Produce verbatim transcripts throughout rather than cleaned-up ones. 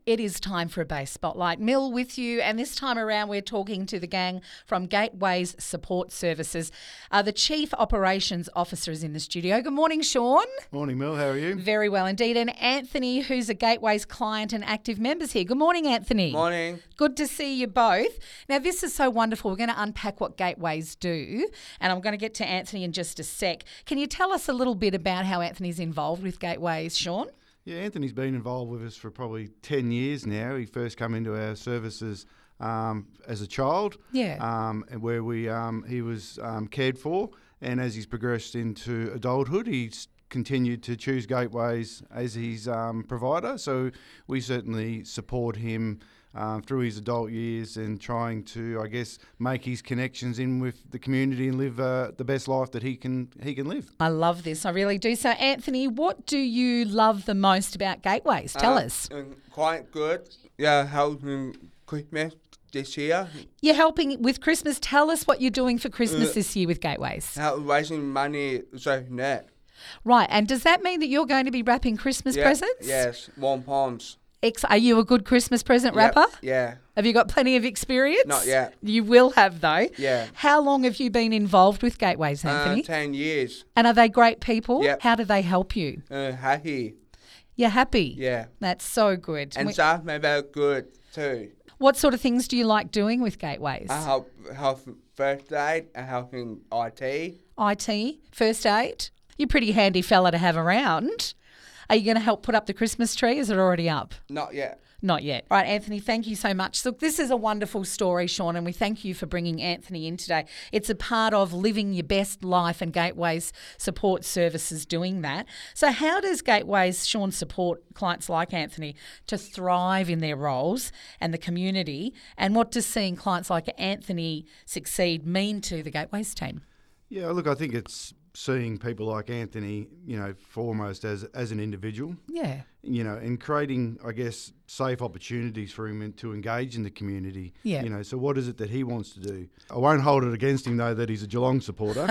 It is time for a base spotlight. Mill with you, and this time around we're talking to the gang from Gateways Support Services. Uh, the Chief Operations Officer is in the studio. Good morning, Sean. Morning, Mill. How are you? Very well indeed. And Anthony, who's a Gateways client and active members here. Good morning, Anthony. Morning. Good to see you both. Now, this is so wonderful. We're going to unpack what Gateways do, and I'm going to get to Anthony in just a sec. Can you tell us a little bit about how Anthony's involved with Gateways, Sean? Yeah, Anthony's been involved with us for probably ten years now. He first came into our services um, as a child, Yeah. um, and where we um, he was um, cared for, and as he's progressed into adulthood, he's continued to choose Gateways as his um, provider. So we certainly support him Um, through his adult years and trying to, I guess, make his connections in with the community and live uh, the best life that he can he can live. I love this. I really do. So, Anthony, what do you love the most about Gateways? Tell Uh, us. um, quite good. Yeah, helping Christmas this year. You're helping with Christmas. Tell us what you're doing for Christmas Uh, this year with Gateways. Help raising money so that. Right. And does that mean that you're going to be wrapping Christmas Yeah, presents? Yes, one pounds. Ex- are you a good Christmas present Yep, wrapper? Yeah. Have you got plenty of experience? Not yet. You will have, though. Yeah. How long have you been involved with Gateways, Anthony? Uh, ten years. and are they great people? Yep. How do they help you? Uh, happy. You're happy? Yeah. That's so good. And We- staff may be good too. what sort of things do you like doing with Gateways? I help help first aid and helping I T. I T, first aid. You're a pretty handy fella to have around. Are you going to help put up the Christmas tree? Is it already up? Not yet. Not yet. All right, Anthony, thank you so much. Look, this is a wonderful story, Sean, and we thank you for bringing Anthony in today. It's a part of living your best life, and Gateways Support Services doing that. So how does Gateways, Sean, support clients like Anthony to thrive in their roles and the community? And what does seeing clients like Anthony succeed mean to the Gateways team? Yeah, look, I think it's seeing people like Anthony, you know, foremost as as an individual, Yeah. you know, and creating, I guess, safe opportunities for him to engage in the community. Yeah. You know, so what is it that he wants to do? I won't hold it against him, though, that he's a Geelong supporter.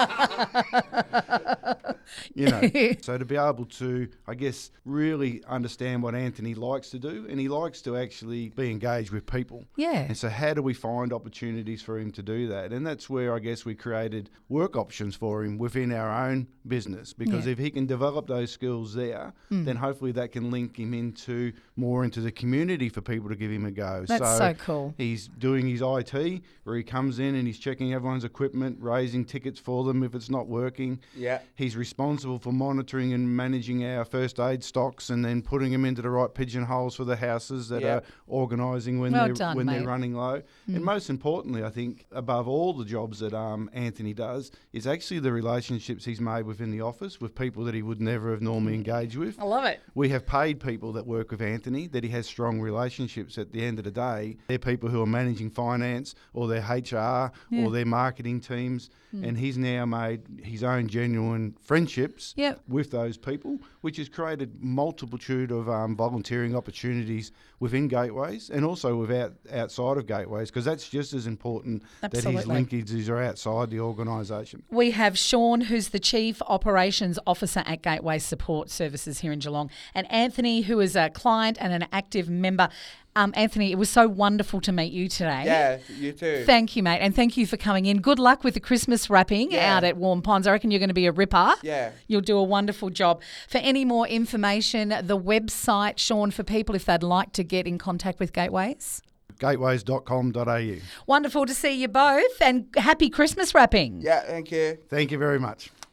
You know, so to be able to, I guess, really understand what Anthony likes to do, and he likes to actually be engaged with people. Yeah. And so how do we find opportunities for him to do that? And that's where I guess we created work options for him within our own business, because Yeah. if he can develop those skills there, Mm. then hopefully that can link him into more into the community for people to give him a go. That's so cool. He's doing his I T where he comes in and he's checking everyone's equipment, raising tickets for them if it's not working. Yeah. He's responsible for monitoring and managing our first aid stocks and then putting them into the right pigeonholes for the houses that Yeah. are organising when Well they're done, when mate. they're running low. Mm. And most importantly, I think above all the jobs that um, Anthony does is actually the relationships he's made within the office with people that he would never have normally engaged with. I love it. We have paid people that work with Anthony that he has strong relationships. At the end of the day, they're people who are managing finance or their H R Yeah. or their marketing teams, and he's now made his own genuine friendships Yep. with those people, which has created multitude of um, volunteering opportunities within Gateways and also without outside of Gateways, because that's just as important that his Absolutely. linkages are outside the organisation. We have Sean, who's the Chief Operations Officer at Gateway Support Services here in Geelong, and Anthony, who is a client and an active member. Um, Anthony, it was so wonderful to meet you today. Yeah, you too. Thank you, mate, and thank you for coming in. Good luck with the Christmas wrapping Yeah. out at Warm Ponds. I reckon you're going to be a ripper. Yeah. You'll do a wonderful job. For any more information, the website, Sean, for people if they'd like to get in contact with Gateways. gateways dot com dot a u. Wonderful to see you both, and happy Christmas wrapping. Yeah, thank you. Thank you very much.